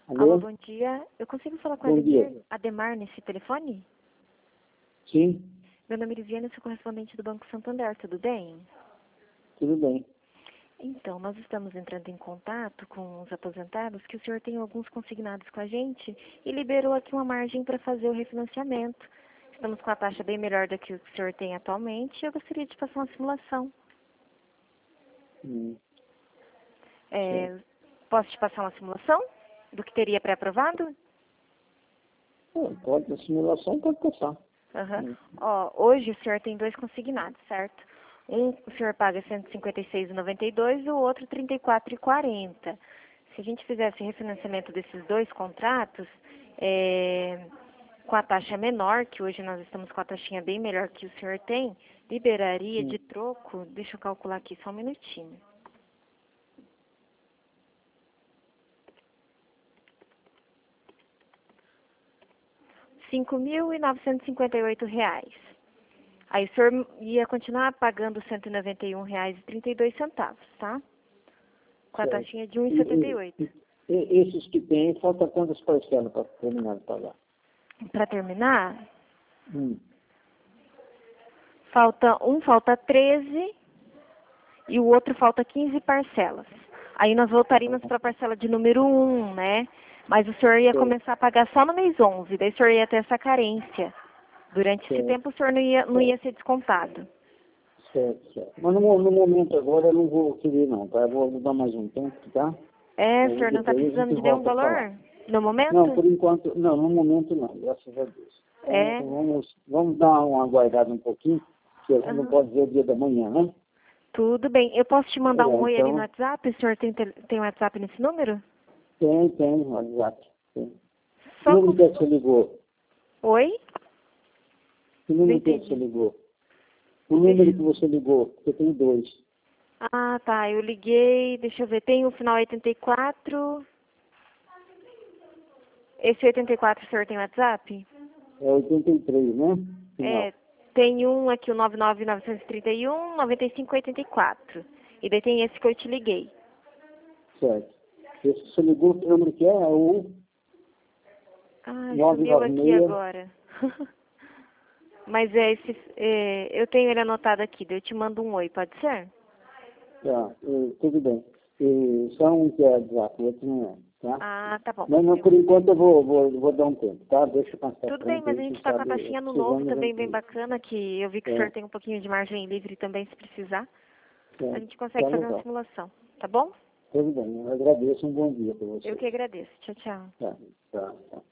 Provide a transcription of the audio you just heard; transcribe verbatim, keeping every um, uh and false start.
Alô, Alô? bom dia. Eu consigo falar com a Bom Ademar, dia. Ademar nesse telefone? Sim, Meu nome é Liviana, sou correspondente do Banco Santander, tudo bem? tudo bem. Então, nós estamos entrando em contato com os aposentados, que o senhor tem alguns consignados com a gente e liberou aqui uma margem para fazer o refinanciamento. Estamos com a taxa bem melhor do que o que o senhor tem atualmente e eu gostaria de passar uma simulação. Hum, É, posso te passar uma simulação do que teria pré-aprovado? Pô, pode, a simulação pode passar. Aham. Hum, Ó, hoje o senhor tem dois consignados, certo? Um o senhor paga cento e cinquenta e seis reais e noventa e dois centavos e o outro trinta e quatro reais e quarenta centavos. Se a gente fizesse refinanciamento desses dois contratos, é, com a taxa menor, que hoje nós estamos com a taxinha bem melhor que o senhor tem, liberaria hum. de troco, deixa eu calcular aqui só um minutinho. cinco mil novecentos e cinquenta e oito reais. Aí o senhor ia continuar pagando cento e noventa e um reais e trinta e dois centavos, tá? Com a Certo. taxinha de um E, vírgula setenta e e- oito. e- esses que tem, falta quantas parcelas para terminar de pagar? Para terminar, Hum, falta um falta treze e o outro falta quinze parcelas. Aí nós voltaríamos para a parcela de número um, né? Mas o senhor ia certo, começar a pagar só no mês onze, daí o senhor ia ter essa carência. Durante esse certo, tempo o senhor não ia, não ia ser descontado. certo, certo. Mas no, mo- no momento agora eu não vou querer não, tá? Eu vou dar mais um tempo, tá? É, o Aí senhor não está depois a precisando gente de nenhum volta a falar. valor no Não, momento? por enquanto, não, no momento não, graças a Deus. Então, É. vamos, vamos dar uma aguardada um pouquinho, que a gente não Aham. pode ver o dia da manhã, né? Tudo bem. Eu posso te mandar um É, oi ali no então, WhatsApp? O senhor tem, tele- tem WhatsApp nesse número? tem, tem, WhatsApp. Tem. Que Só número com... que é que você ligou? Oi? Que Não número que é que você entendi. ligou? O Deixa... número que você ligou, porque eu tenho dois. Ah, tá. Eu liguei. Deixa eu ver. Tem o final oitenta e quatro. Esse oitenta e quatro o senhor tem WhatsApp? É oitenta e três, né? É. Final. Tem um aqui, o nove nove nove três um, nove cinco oito quatro. E daí tem esse que eu te liguei. Certo. Esse que você ligou, que número que é? É o Ai, sumiu aqui nove nove seis. agora. Mas é esse. É, eu tenho ele anotado aqui. Daí eu te mando um oi, pode ser? Tá, e, tudo bem. E, só um que é WhatsApp, o outro não é, tá? Ah, tá bom. Mas, mas Eu- por enquanto eu vou, vou, vou dar um tempo, tá? Deixa eu passar a Tudo bem, frente mas aí, a gente você está com a sabe, taxinha no novo precisando a também bem gente... bacana, que eu vi que o senhor É, tem um pouquinho de margem livre também, se precisar. A é, gente consegue tá fazer uma legal. simulação, tá bom? Tudo bem, eu agradeço, um bom dia para Eu vocês. que agradeço. Tchau, tchau. Tá, tá, tá.